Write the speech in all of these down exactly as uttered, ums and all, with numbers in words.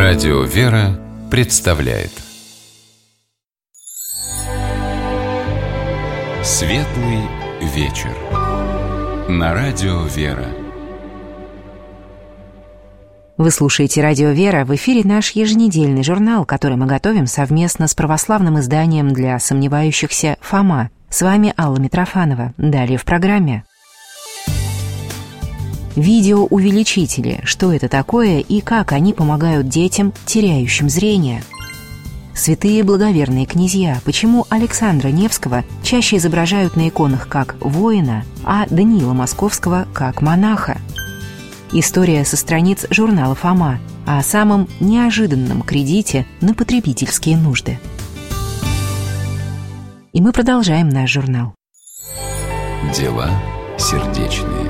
Радио «Вера» представляет Светлый вечер на Радио «Вера». Вы слушаете «Радио Вера», в эфире наш еженедельный журнал, который мы готовим совместно с православным изданием для сомневающихся «Фома». С вами Алла Митрофанова. Далее в программе. Видеоувеличители. Что это такое и как они помогают детям, теряющим зрение? Святые благоверные князья. Почему Александра Невского чаще изображают на иконах как воина, а Даниила Московского как монаха? История со страниц журнала «Фома» о самом неожиданном кредите на потребительские нужды. И мы продолжаем наш журнал. Дела сердечные.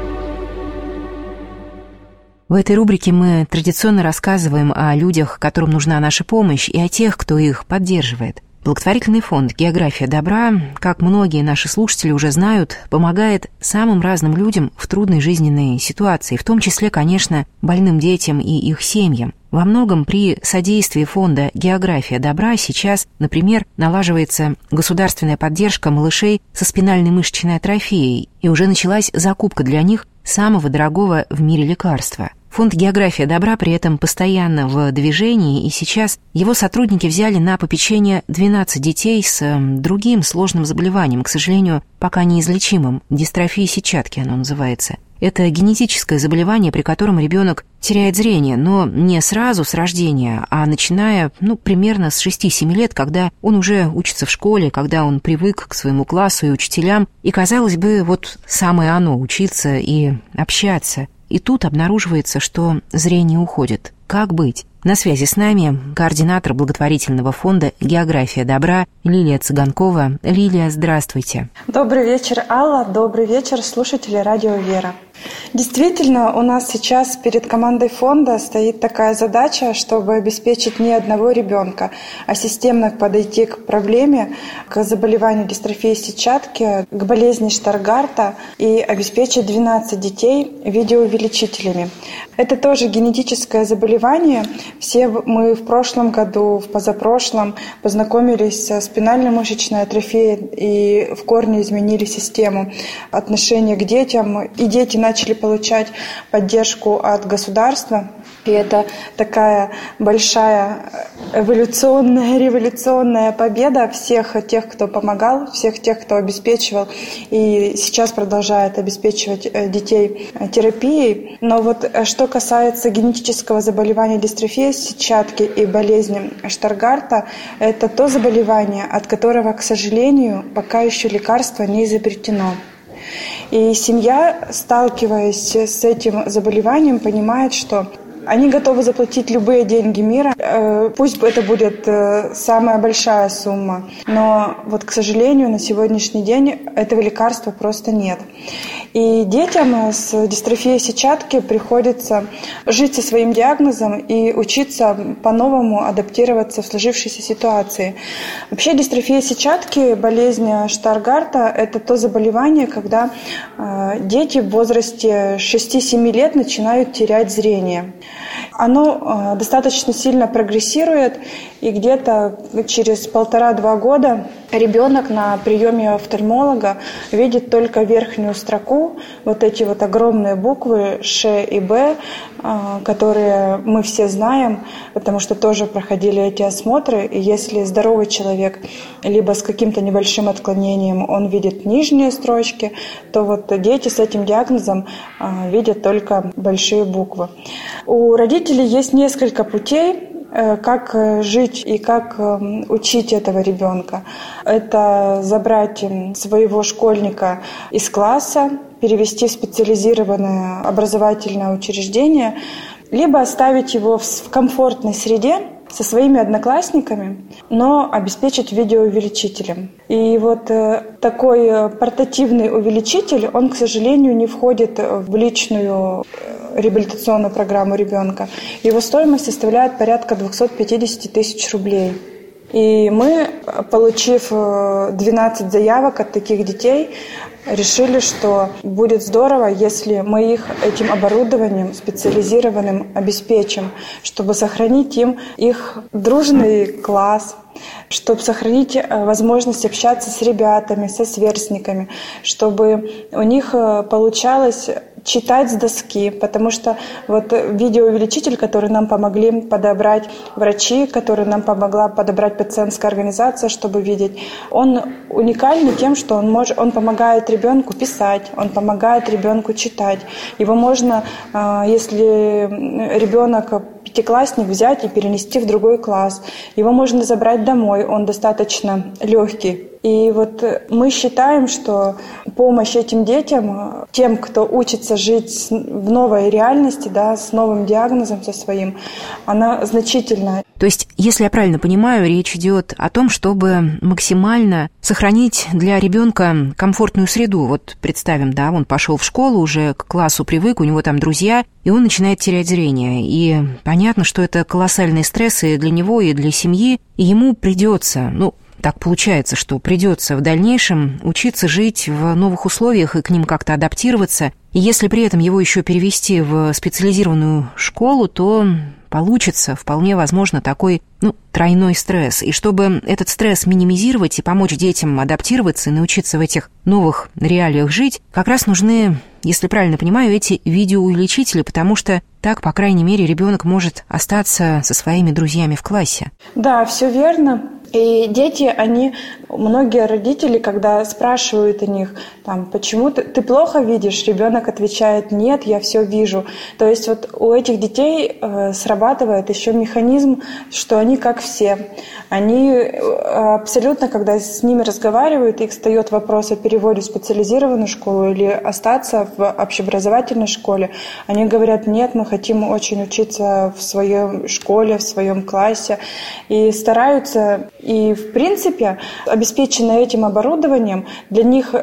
В этой рубрике мы традиционно рассказываем о людях, которым нужна наша помощь, и о тех, кто их поддерживает. Благотворительный фонд «География добра», как многие наши слушатели уже знают, помогает самым разным людям в трудной жизненной ситуации, в том числе, конечно, больным детям и их семьям. Во многом при содействии фонда «География добра» сейчас, например, налаживается государственная поддержка малышей со спинальной мышечной атрофией, и уже началась закупка для них самого дорогого в мире лекарства. Фонд «География добра» при этом постоянно в движении, и сейчас его сотрудники взяли на попечение двенадцать детей с другим сложным заболеванием, к сожалению, пока неизлечимым, дистрофией сетчатки оно называется. Это генетическое заболевание, при котором ребенок теряет зрение, но не сразу с рождения, а начиная, ну, примерно с шести-семи лет, когда он уже учится в школе, когда он привык к своему классу и учителям, и, казалось бы, вот самое оно — учиться и общаться. И тут обнаруживается, что зрение уходит. Как быть? На связи с нами координатор благотворительного фонда «География добра» Лилия Цыганкова. Лилия, здравствуйте. Добрый вечер, Алла. Добрый вечер, слушатели Радио Вера. Действительно, у нас сейчас перед командой фонда стоит такая задача, чтобы обеспечить не одного ребенка, а системно подойти к проблеме, к заболеванию дистрофии сетчатки, к болезни Штаргарта и обеспечить двенадцать детей видеоувеличителями. Это тоже генетическое заболевание. Все мы в прошлом году, в позапрошлом познакомились со спинальной мышечной атрофией и в корне изменили систему отношения к детям. И дети начали получать поддержку от государства. И это такая большая эволюционная, революционная победа всех тех, кто помогал, всех тех, кто обеспечивал и сейчас продолжает обеспечивать детей терапией. Но вот что касается генетического заболевания дистрофии сетчатки и болезни Штаргарта, это то заболевание, от которого, к сожалению, пока еще лекарство не изобретено. И семья, сталкиваясь с этим заболеванием, понимает, что они готовы заплатить любые деньги мира, пусть это будет самая большая сумма, но вот, к сожалению, на сегодняшний день этого лекарства просто нет. И детям с дистрофией сетчатки приходится жить со своим диагнозом и учиться по-новому адаптироваться в сложившейся ситуации. Вообще дистрофия сетчатки, болезнь Штаргарта – это то заболевание, когда дети в возрасте шести-семи лет начинают терять зрение. Оно достаточно сильно прогрессирует, и где-то через полтора-два года ребенок на приеме офтальмолога видит только верхнюю строку, вот эти вот огромные буквы Ш и Б, которые мы все знаем, потому что тоже проходили эти осмотры. И если здоровый человек, либо с каким-то небольшим отклонением, он видит нижние строчки, то вот дети с этим диагнозом видят только большие буквы. У родителей есть несколько путей, как жить и как учить этого ребенка. Это забрать своего школьника из класса, перевести в специализированное образовательное учреждение, либо оставить его в комфортной среде со своими одноклассниками, но обеспечить видеоувеличителем. И вот такой портативный увеличитель, он, к сожалению, не входит в личную реабилитационную программу ребенка. Его стоимость составляет порядка двести пятьдесят тысяч рублей. И мы, получив двенадцать заявок от таких детей, решили, что будет здорово, если мы их этим оборудованием специализированным обеспечим, чтобы сохранить им их дружный класс, чтобы сохранить возможность общаться с ребятами, со сверстниками, чтобы у них получалось читать с доски, потому что вот видеоувеличитель, который нам помогли подобрать врачи, который нам помогла подобрать пациентская организация, чтобы видеть, он уникальный тем, что он, может, он помогает ребенку писать, он помогает ребенку читать. Его можно, если ребенок пятиклассник, взять и перенести в другой класс. Его можно забрать домой, он достаточно легкий. И вот мы считаем, что помощь этим детям, тем, кто учится жить в новой реальности, да, с новым диагнозом со своим, она значительная. То есть, если я правильно понимаю, речь идет о том, чтобы максимально сохранить для ребенка комфортную среду. Вот представим, да, он пошел в школу, уже к классу привык, у него там друзья, и он начинает терять зрение. И понятно, что это колоссальный стресс и для него, и для семьи, и ему придется, ну, так получается, что придется в дальнейшем учиться жить в новых условиях и к ним как-то адаптироваться. И если при этом его еще перевести в специализированную школу, то получится вполне возможно такой, ну, тройной стресс. И чтобы этот стресс минимизировать и помочь детям адаптироваться и научиться в этих новых реалиях жить, как раз нужны, если правильно понимаю, эти видеоувеличители, потому что так, по крайней мере, ребенок может остаться со своими друзьями в классе. Да, все верно. И дети, они, многие родители, когда спрашивают у них, там, почему ты, ты плохо видишь, ребенок отвечает: нет, я все вижу. То есть вот у этих детей э, срабатывает еще механизм, что они как все. Они абсолютно, когда с ними разговаривают, их встает вопрос о переводе в специализированную школу или остаться в общеобразовательной школе. Они говорят: нет, мы хотим очень учиться в своей школе, в своем классе. И стараются. И, в принципе, обеспеченные этим оборудованием, для них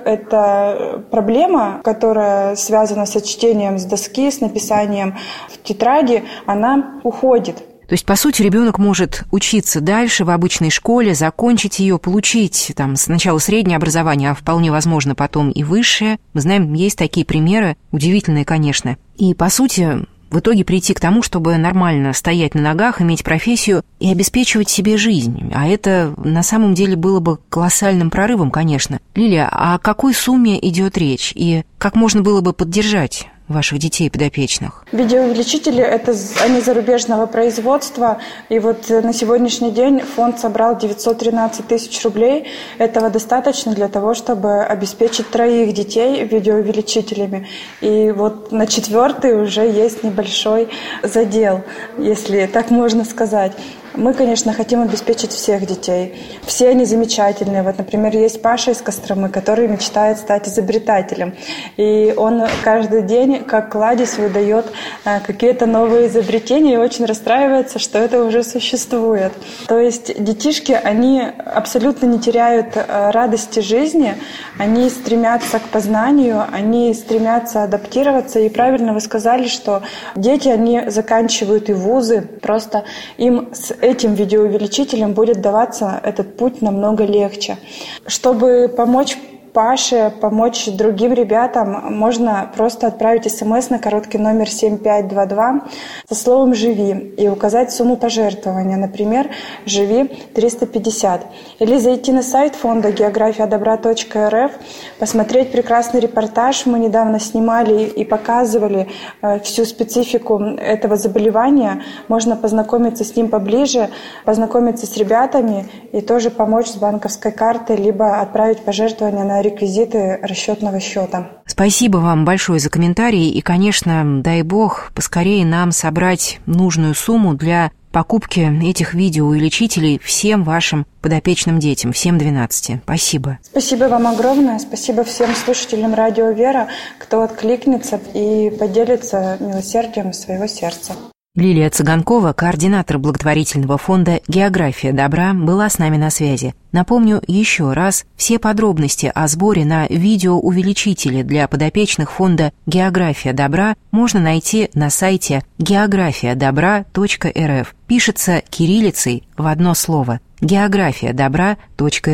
это проблема, которая связана с чтением с доски, с написанием в тетради, она уходит. То есть, по сути, ребенок может учиться дальше в обычной школе, закончить ее, получить там сначала среднее образование, а вполне возможно потом и высшее. Мы знаем, есть такие примеры, удивительные, конечно. И, по сути, в итоге прийти к тому, чтобы нормально стоять на ногах, иметь профессию и обеспечивать себе жизнь. А это на самом деле было бы колоссальным прорывом, конечно. Лилия, а о какой сумме идет речь? И как можно было бы поддержать ваших детей подопечных? Видеоувеличители – это они зарубежного производства. И вот на сегодняшний день фонд собрал девятьсот тринадцать тысяч рублей. Этого достаточно для того, чтобы обеспечить троих детей видеоувеличителями. И вот на четвертый уже есть небольшой задел, если так можно сказать. Мы, конечно, хотим обеспечить всех детей. Все они замечательные. Вот, например, есть Паша из Костромы, который мечтает стать изобретателем. И он каждый день, как кладезь, выдает какие-то новые изобретения и очень расстраивается, что это уже существует. То есть детишки, они абсолютно не теряют радости жизни, они стремятся к познанию, они стремятся адаптироваться. И правильно вы сказали, что дети, они заканчивают и вузы, просто им с этим видеоувеличителем будет даваться этот путь намного легче. Чтобы помочь Паше, помочь другим ребятам, можно просто отправить смс на короткий номер семь пять два два со словом «Живи» и указать сумму пожертвования, например, «Живи триста пятьдесят». Или зайти на сайт фонда география добра точка эр эф, посмотреть прекрасный репортаж. Мы недавно снимали и показывали всю специфику этого заболевания. Можно познакомиться с ним поближе, познакомиться с ребятами и тоже помочь с банковской карты, либо отправить пожертвования на реквизиты расчетного счета. Спасибо вам большое за комментарии. И, конечно, дай бог, поскорее нам собрать нужную сумму для покупки этих видеоувеличителей всем вашим подопечным детям, всем двенадцати. Спасибо. Спасибо вам огромное. Спасибо всем слушателям Радио Вера, кто откликнется и поделится милосердием своего сердца. Лилия Цыганкова, координатор благотворительного фонда «География добра», была с нами на связи. Напомню еще раз, все подробности о сборе на видеоувеличители для подопечных фонда «География добра» можно найти на сайте география добра точка эр эф. Пишется кириллицей в одно слово – география добра точка эр эф.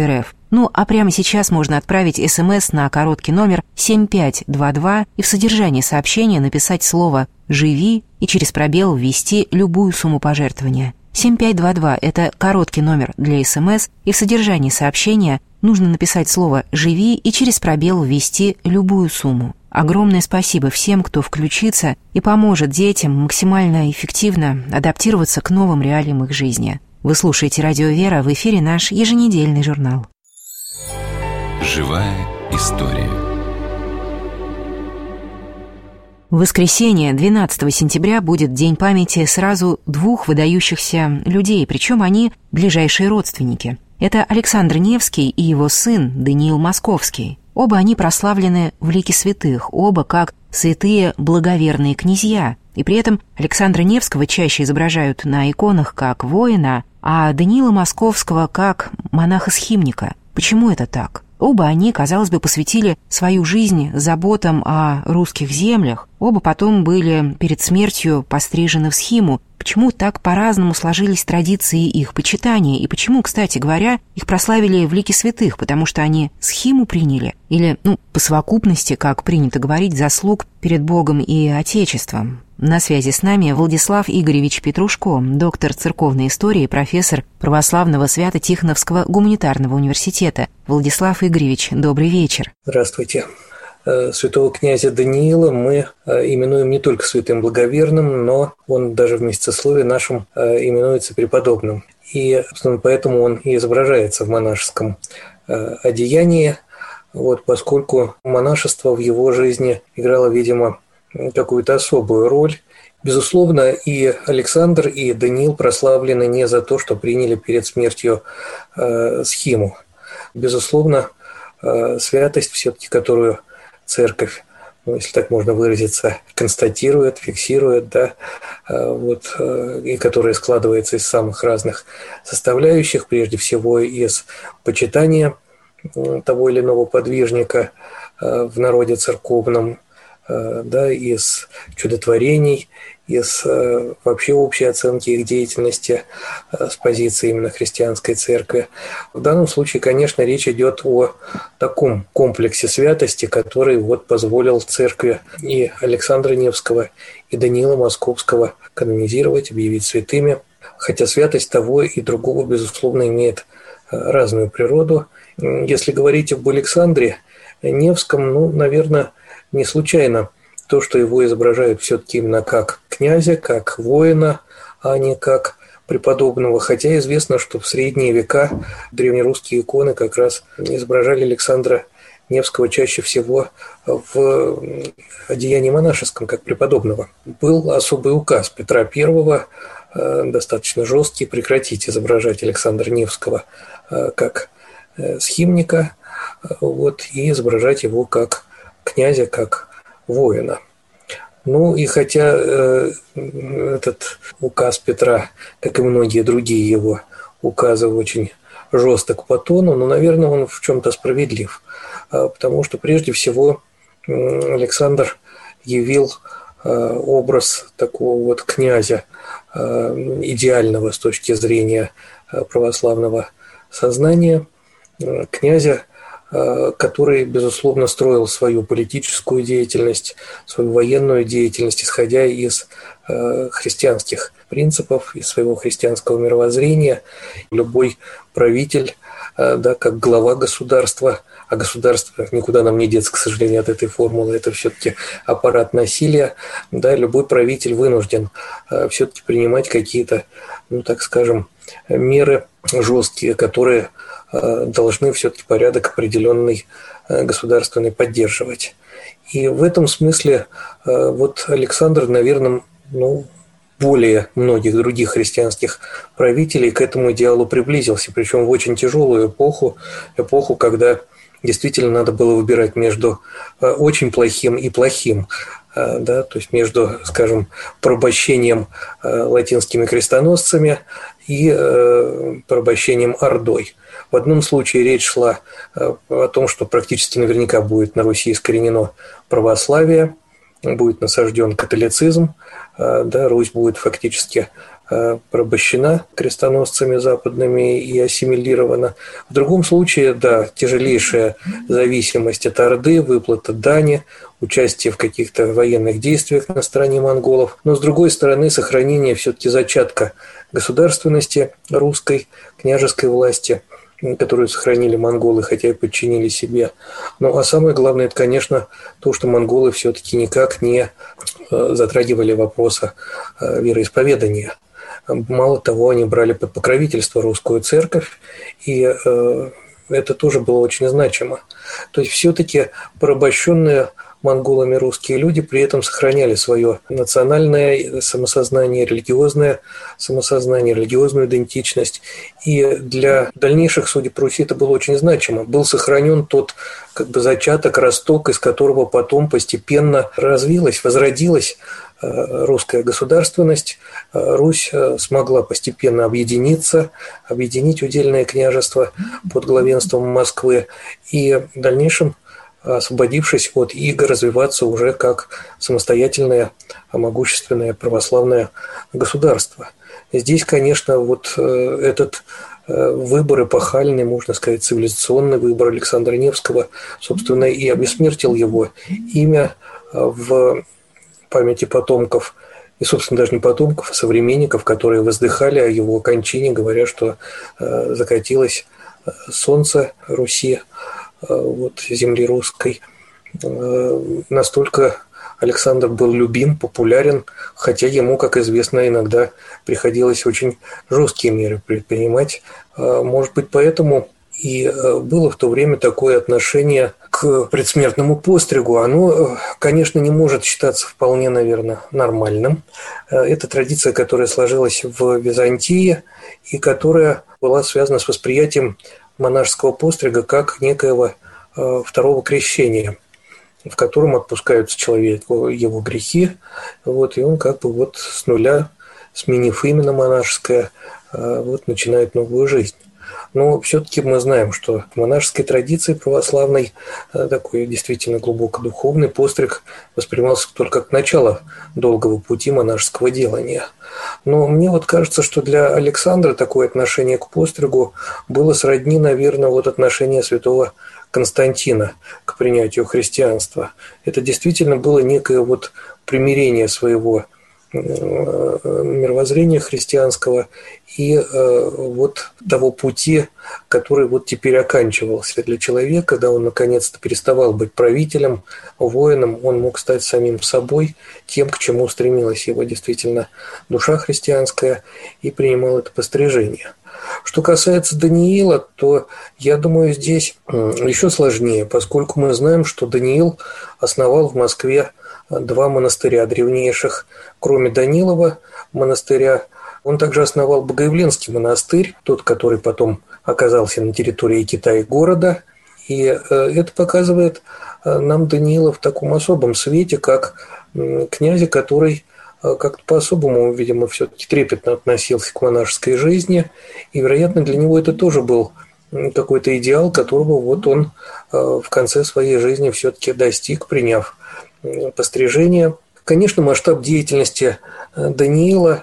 Ну, а прямо сейчас можно отправить СМС на короткий номер семь пять два два и в содержании сообщения написать слово «Живи» и через пробел ввести любую сумму пожертвования. семь пять два два – это короткий номер для СМС, и в содержании сообщения нужно написать слово «Живи» и через пробел ввести любую сумму. Огромное спасибо всем, кто включится и поможет детям максимально эффективно адаптироваться к новым реалиям их жизни. Вы слушаете «Радио Вера», в эфире наш еженедельный журнал. Живая история. В воскресенье, двенадцатого сентября, будет День памяти сразу двух выдающихся людей, причем они ближайшие родственники. Это Александр Невский и его сын Даниил Московский. Оба они прославлены в лике святых, оба как святые благоверные князья. И при этом Александра Невского чаще изображают на иконах как воина, а Даниила Московского как монаха-схимника. Почему это так? Оба они, казалось бы, посвятили свою жизнь заботам о русских землях. Оба потом были перед смертью пострижены в схиму. Почему так по-разному сложились традиции их почитания? И почему, кстати говоря, их прославили в лике святых? Потому что они схиму приняли? Или, ну, по совокупности, как принято говорить, заслуг перед Богом и Отечеством? На связи с нами Владислав Игоревич Петрушко, доктор церковной истории, профессор Православного Свято-Тихоновского гуманитарного университета. Владислав Игоревич, добрый вечер. Здравствуйте. Святого князя Даниила мы именуем не только святым благоверным, но он даже в местословии нашем именуется преподобным. И, собственно, поэтому он и изображается в монашеском одеянии, вот, поскольку монашество в его жизни играло, видимо, какую-то особую роль. Безусловно, и Александр, и Даниил прославлены не за то, что приняли перед смертью э, схиму. Безусловно, э, святость, все-таки, которую церковь, ну, если так можно выразиться, констатирует, фиксирует, да, э, вот, э, и которая складывается из самых разных составляющих, прежде всего из почитания э, того или иного подвижника э, в народе церковном, да, из чудотворений, из вообще общей оценки их деятельности с позиции именно христианской церкви. В данном случае, конечно, речь идет о таком комплексе святости, который вот позволил церкви и Александра Невского, и Даниила Московского канонизировать, объявить святыми, хотя святость того и другого, безусловно, имеет разную природу. Если говорить об Александре Невском, ну, наверное, не случайно то, что его изображают все-таки именно как князя, как воина, а не как преподобного. Хотя известно, что в средние века древнерусские иконы как раз изображали Александра Невского чаще всего в одеянии монашеском, как преподобного. Был особый указ Петра Первого, достаточно жесткий, прекратить изображать Александра Невского как схимника, вот, и изображать его как князя, как воина. Ну и хотя э, этот указ Петра, как и многие другие его указы, очень жесток по тону, но, наверное, он в чем-то справедлив, э, потому что прежде всего э, Александр явил э, образ такого вот князя, э, идеального с точки зрения э, православного сознания, э, князя, который, безусловно, строил свою политическую деятельность, свою военную деятельность, исходя из христианских принципов, из своего христианского мировоззрения. Любой правитель, да, как глава государства, а государство никуда нам не деться, к сожалению, от этой формулы, это все-таки аппарат насилия, да, любой правитель вынужден все-таки принимать какие-то, ну, так скажем, меры жесткие, которые должны все-таки порядок определенный государственный поддерживать. И в этом смысле вот Александр, наверное, ну, более многих других христианских правителей к этому идеалу приблизился, причем в очень тяжелую эпоху, эпоху, когда действительно надо было выбирать между очень плохим и плохим, да, то есть между, скажем, порабощением латинскими крестоносцами и порабощением Ордой. В одном случае речь шла о том, что практически наверняка будет на Руси искоренено православие, будет насажден католицизм, да, Русь будет фактически порабощена крестоносцами западными и ассимилирована. В другом случае, да, тяжелейшая зависимость от Орды, выплата дани, участие в каких-то военных действиях на стороне монголов, но с другой стороны сохранение все-таки зачатка государственности русской, княжеской власти, которую сохранили монголы, хотя и подчинили себе. Ну а самое главное, это, конечно, то, что монголы все-таки никак не затрагивали вопроса вероисповедания. Мало того, они брали под покровительство русскую церковь, и э, это тоже было очень значимо. То есть все-таки порабощенные монголами русские люди при этом сохраняли свое национальное самосознание, религиозное самосознание, религиозную идентичность. И для дальнейших судеб Руси это было очень значимо. Был сохранен тот как бы зачаток, росток, из которого потом постепенно развилась, возродилась русская государственность. Русь смогла постепенно объединиться, объединить удельное княжество под главенством Москвы и в дальнейшем, освободившись от ига, развиваться уже как самостоятельное, могущественное православное государство. Здесь, конечно, вот этот выбор эпохальный, можно сказать, цивилизационный выбор Александра Невского, собственно, и обессмертил его имя в памяти потомков, и, собственно, даже не потомков, а современников, которые воздыхали о его кончине, говоря, что э, закатилось солнце Руси, э, вот, земли русской. Э, настолько Александр был любим, популярен, хотя ему, как известно, иногда приходилось очень жесткие меры предпринимать. Э, может быть, поэтому и было в то время такое отношение к предсмертному постригу. Оно, конечно, не может считаться вполне, наверное, нормальным. Это традиция, которая сложилась в Византии и которая была связана с восприятием монашеского пострига как некоего второго крещения, в котором отпускаются человеку его грехи, вот, и он как бы вот с нуля, сменив имя монашеское, вот, начинает новую жизнь. Но все-таки мы знаем, что в монашеской традиции православной такой действительно глубоко духовный постриг воспринимался только как начало долгого пути монашеского делания. Но мне вот кажется, что для Александра такое отношение к постригу было сродни, наверное, вот отношение святого Константина к принятию христианства. Это действительно было некое вот примирение своего мировоззрения христианского и э, вот того пути, который вот теперь оканчивался для человека, когда он наконец-то переставал быть правителем, воином, он мог стать самим собой, тем, к чему стремилась его действительно душа христианская, и принимал это пострижение. Что касается Даниила, то, я думаю, здесь еще сложнее, поскольку мы знаем, что Даниил основал в Москве два монастыря древнейших. Кроме Данилова монастыря, он также основал Богоявленский монастырь, тот, который потом оказался на территории Китай-города. И это показывает нам Даниила в таком особом свете, как князя, который как-то по-особому, видимо, все-таки трепетно относился к монашеской жизни. И, вероятно, для него это тоже был какой-то идеал, которого вот он в конце своей жизни все-таки достиг, приняв пострижение. Конечно, масштаб деятельности Даниила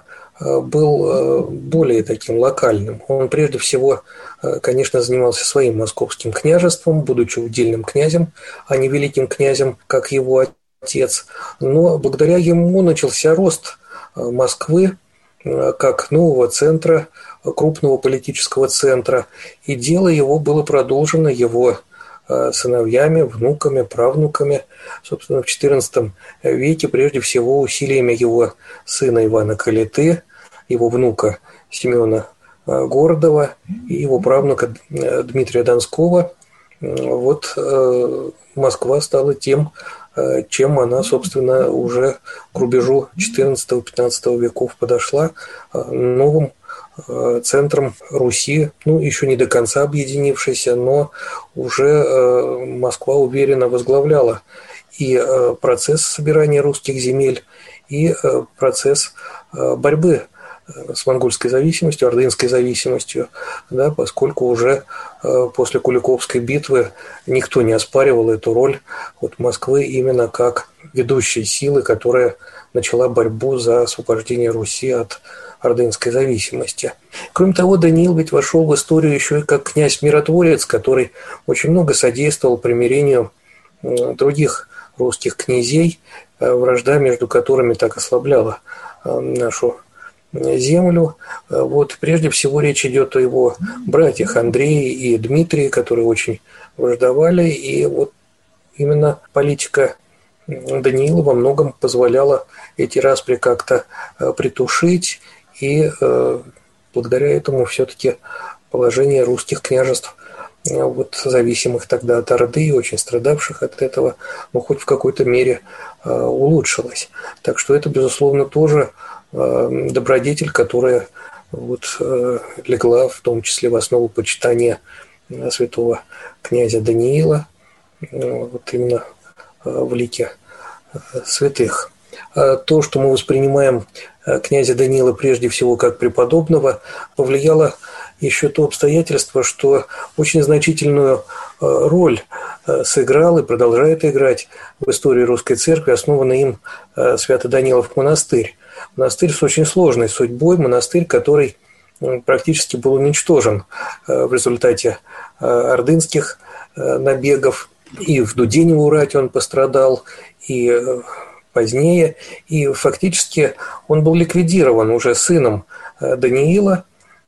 был более таким локальным. Он прежде всего, конечно, занимался своим московским княжеством, будучи удельным князем, а не великим князем, как его отец. Но благодаря ему начался рост Москвы как нового центра, крупного политического центра. И дело его было продолжено его сыновьями, внуками, правнуками, собственно, в четырнадцатом веке, прежде всего усилиями его сына Ивана Калиты, его внука Семена Гордова и его правнука Дмитрия Донского. Вот Москва стала тем, чем она, собственно, уже к рубежу четырнадцатого-пятнадцатого веков подошла, новым центром Руси, ну, еще не до конца объединившейся, но уже Москва уверенно возглавляла и процесс собирания русских земель, и процесс борьбы с монгольской зависимостью, ордынской зависимостью, да, поскольку уже после Куликовской битвы никто не оспаривал эту роль вот Москвы именно как ведущей силы, которая начала борьбу за освобождение Руси от ордынской зависимости. Кроме того, Даниил ведь вошел в историю еще и как князь-миротворец, который очень много содействовал примирению других русских князей, вражда между которыми так ослабляла нашу землю. Вот, прежде всего речь идет о его братьях Андрее и Дмитрии, которые очень враждовали, и вот именно политика Даниила во многом позволяла эти распри как-то притушить, и благодаря этому все-таки положение русских княжеств, вот, зависимых тогда от Орды и очень страдавших от этого, ну, хоть в какой-то мере улучшилось. Так что это, безусловно, тоже добродетель, которая вот легла в том числе в основу почитания святого князя Даниила, вот именно в лике святых. То, что мы воспринимаем князя Даниила прежде всего как преподобного, повлияло еще то обстоятельство, что очень значительную роль сыграл и продолжает играть в истории русской церкви основанный им Свято-Данилов монастырь. Монастырь с очень сложной судьбой, монастырь, который практически был уничтожен в результате ордынских набегов. И в Дудинево-Урате он пострадал, и позднее. И фактически он был ликвидирован уже сыном Даниила,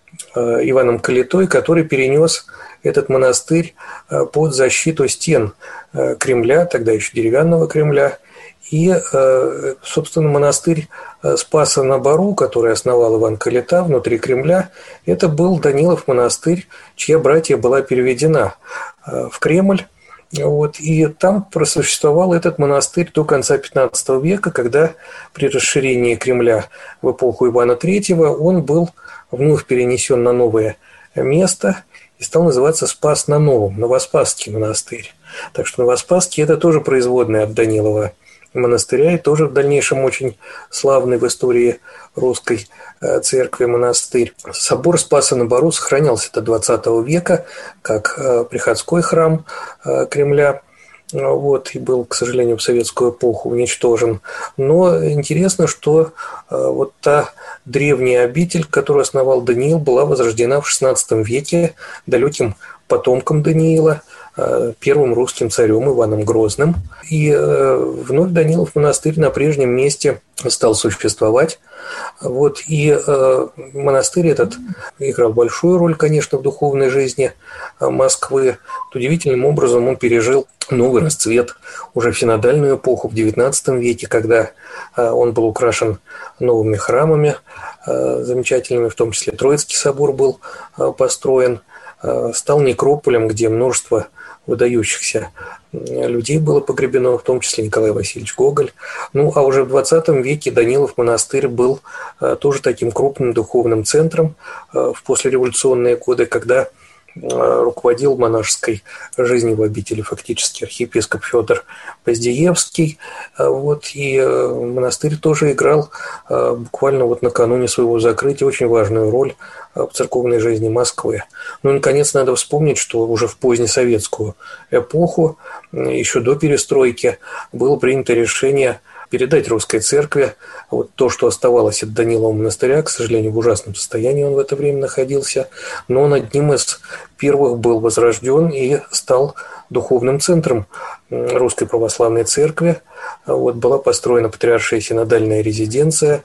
Иваном Калитой, который перенес этот монастырь под защиту стен Кремля, тогда еще деревянного Кремля. И, собственно, монастырь Спаса-на-Бару, который основал Иван Калита внутри Кремля, это был Данилов монастырь, чья братья была переведена в Кремль. Вот, и там просуществовал этот монастырь до конца пятнадцатого века, когда при расширении Кремля в эпоху Ивана Третьего он был вновь перенесен на новое место и стал называться Спас-на-Новом, Новоспасский монастырь. Так что Новоспасский – это тоже производная от Данилова монастыря, и тоже в дальнейшем очень славный в истории русской церкви монастырь. Собор Спаса-на-Бару сохранялся до двадцатого века как приходской храм Кремля, вот, и был, к сожалению, в советскую эпоху уничтожен. Но интересно, что вот та древняя обитель, которую основал Даниил, была возрождена в шестнадцатом веке далеким потомком Даниила, первым русским царем Иваном Грозным. И вновь Данилов монастырь на прежнем месте стал существовать. Вот, и монастырь этот играл большую роль, конечно, в духовной жизни Москвы. Удивительным образом он пережил новый расцвет уже в синодальную эпоху, в девятнадцатом веке, когда он был украшен новыми храмами замечательными, в том числе Троицкий собор был построен, стал некрополем, где множество выдающихся людей было погребено, в том числе Николай Васильевич Гоголь. Ну, а уже в двадцатом веке Данилов монастырь был тоже таким крупным духовным центром в послереволюционные годы, когда руководил монашеской жизнью в обители фактически архиепископ Федор Поздеевский. Вот, и монастырь тоже играл буквально вот накануне своего закрытия очень важную роль в церковной жизни Москвы. Ну и, наконец, надо вспомнить, что уже в позднесоветскую эпоху, еще до перестройки, было принято решение передать русской церкви вот то, что оставалось от Данилова монастыря. К сожалению, в ужасном состоянии он в это время находился, но он одним из первых был возрожден и стал духовным центром Русской Православной Церкви. Вот, была построена патриаршая синодальная резиденция,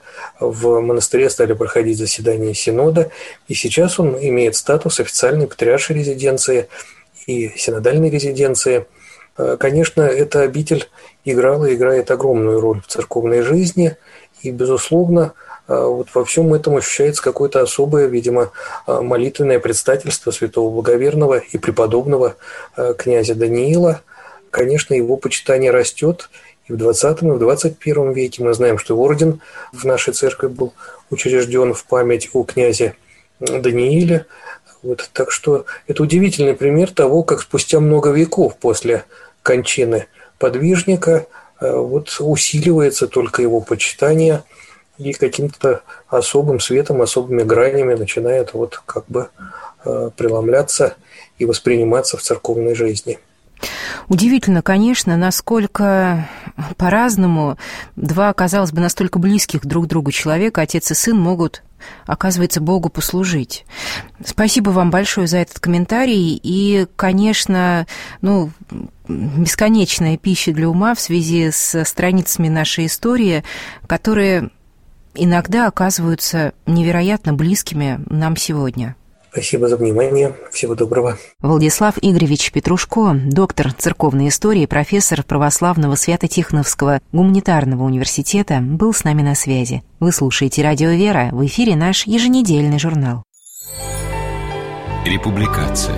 в монастыре стали проходить заседания синода, и сейчас он имеет статус официальной патриаршей резиденции и синодальной резиденции. Конечно, эта обитель играла и играет огромную роль в церковной жизни, и, безусловно, вот во всем этом ощущается какое-то особое, видимо, молитвенное предстательство святого благоверного и преподобного князя Даниила. Конечно, его почитание растет и в двадцатом, и в двадцать первом веке. Мы знаем, что орден в нашей церкви был учрежден в память о князе Данииле. Вот, так что это удивительный пример того, как спустя много веков после кончины подвижника вот усиливается только его почитание и каким-то особым светом, особыми гранями начинает вот как бы преломляться и восприниматься в церковной жизни. Удивительно, конечно, насколько по-разному два, казалось бы, настолько близких друг другу человека, отец и сын, могут, оказывается, Богу послужить. Спасибо вам большое за этот комментарий. И, конечно, ну, бесконечная пища для ума в связи с страницами нашей истории, которые иногда оказываются невероятно близкими нам сегодня. Спасибо за внимание. Всего доброго. Владислав Игоревич Петрушко, доктор церковной истории, профессор православного Свято-Тихоновского гуманитарного университета, был с нами на связи. Вы слушаете «Радио Вера», в эфире наш еженедельный журнал. Републикация.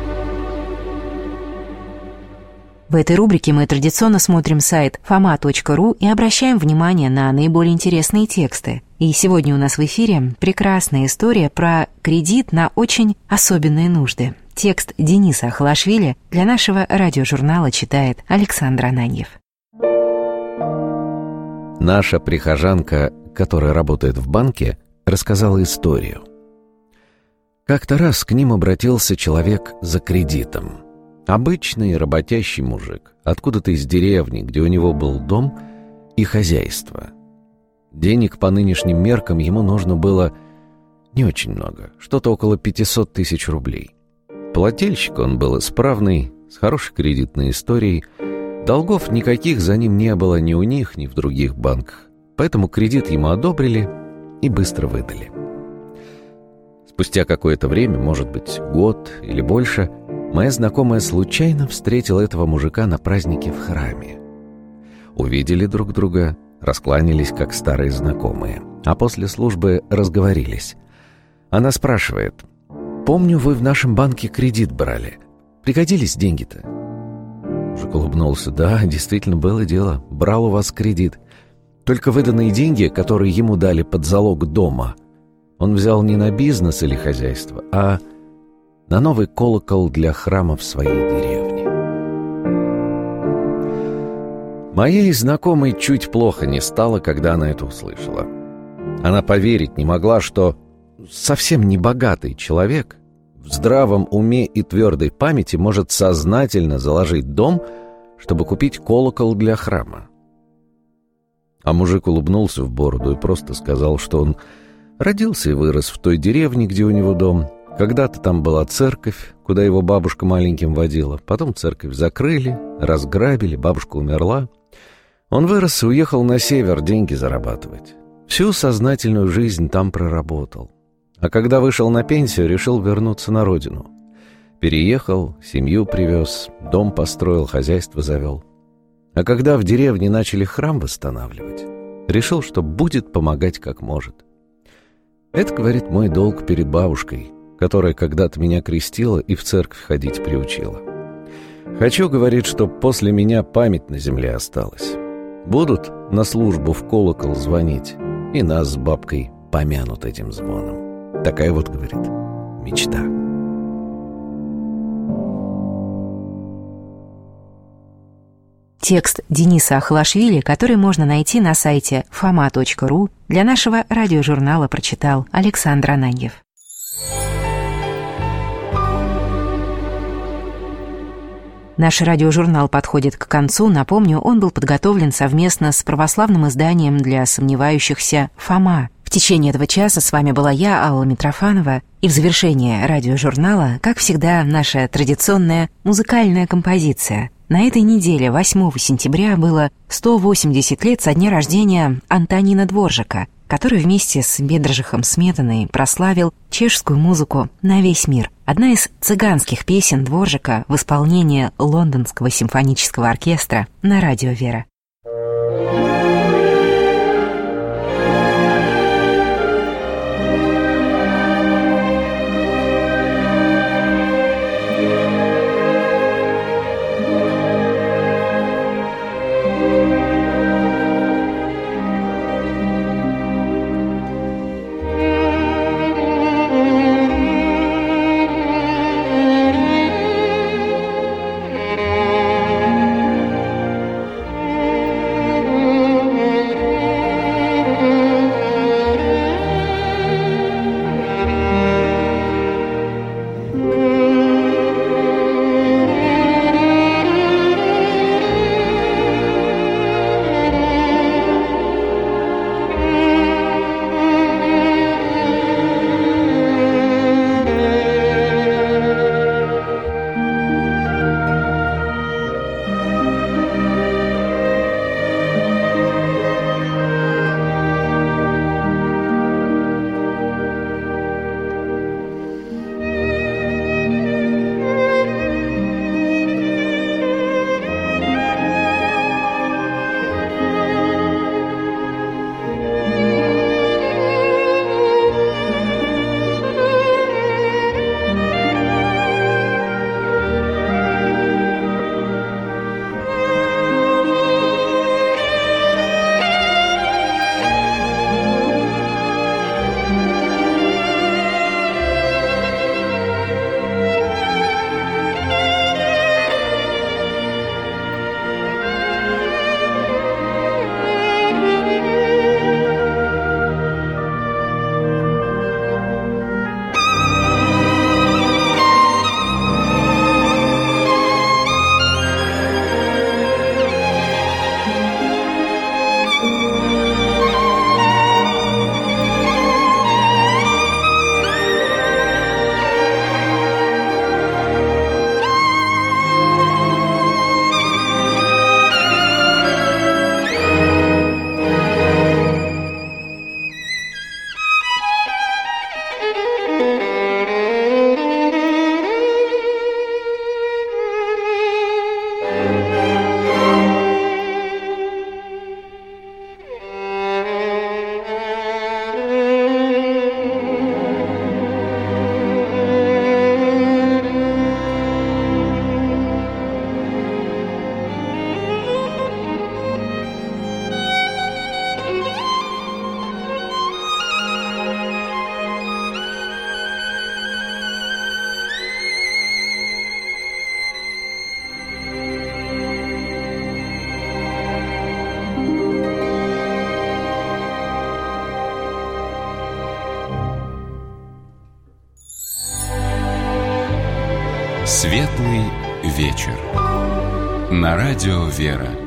В этой рубрике мы традиционно смотрим сайт фома точка ру и обращаем внимание на наиболее интересные тексты. И сегодня у нас в эфире прекрасная история про кредит на очень особенные нужды. Текст Дениса Ахалашвили для нашего радиожурнала читает Александр Ананьев. Наша прихожанка, которая работает в банке, рассказала историю. Как-то раз к ним обратился человек за кредитом. Обычный работящий мужик, откуда-то из деревни, где у него был дом и хозяйство. Денег по нынешним меркам ему нужно было не очень много, что-то около пятьсот тысяч рублей. Плательщик он был исправный, с хорошей кредитной историей, долгов никаких за ним не было ни у них, ни в других банках, поэтому кредит ему одобрили и быстро выдали. Спустя какое-то время, может быть, год или больше, моя знакомая случайно встретила этого мужика на празднике в храме. Увидели друг друга, раскланялись как старые знакомые, а после службы разговорились. Она спрашивает: «Помню, вы в нашем банке кредит брали. Пригодились деньги-то?» Мужик улыбнулся: «Да, действительно было дело. Брал у вас кредит. Только выданные деньги, которые ему дали под залог дома, он взял не на бизнес или хозяйство, а на новый колокол для храма в своей деревне». Моей знакомой чуть плохо не стало, когда она это услышала. Она поверить не могла, что совсем не богатый человек в здравом уме и твердой памяти может сознательно заложить дом, чтобы купить колокол для храма. А мужик улыбнулся в бороду и просто сказал, что он родился и вырос в той деревне, где у него дом. Когда-то там была церковь, куда его бабушка маленьким водила. Потом церковь закрыли, разграбили, бабушка умерла. Он вырос и уехал на север деньги зарабатывать. Всю сознательную жизнь там проработал. А когда вышел на пенсию, решил вернуться на родину. Переехал, семью привез, дом построил, хозяйство завел. А когда в деревне начали храм восстанавливать, решил, что будет помогать как может. Это, говорит, мой долг перед бабушкой, которая когда-то меня крестила и в церковь ходить приучила. Хочу, говорит, чтоб после меня память на земле осталась. Будут на службу в колокол звонить, и нас с бабкой помянут этим звоном. Такая вот, говорит, мечта. Текст Дениса Ахалашвили, который можно найти на сайте фома точка ру, для нашего радиожурнала прочитал Александр Ананьев. Наш радиожурнал подходит к концу. Напомню, он был подготовлен совместно с православным изданием для сомневающихся «Фома». В течение этого часа с вами была я, Алла Митрофанова, и в завершение радиожурнала, как всегда, наша традиционная музыкальная композиция. На этой неделе, восьмого сентября, было сто восемьдесят лет со дня рождения Антонина Дворжака, который вместе с Бедржихом Сметаной прославил чешскую музыку на весь мир. Одна из цыганских песен Дворжака в исполнении Лондонского симфонического оркестра на радио «Вера». Светлый вечер. На радио «Вера».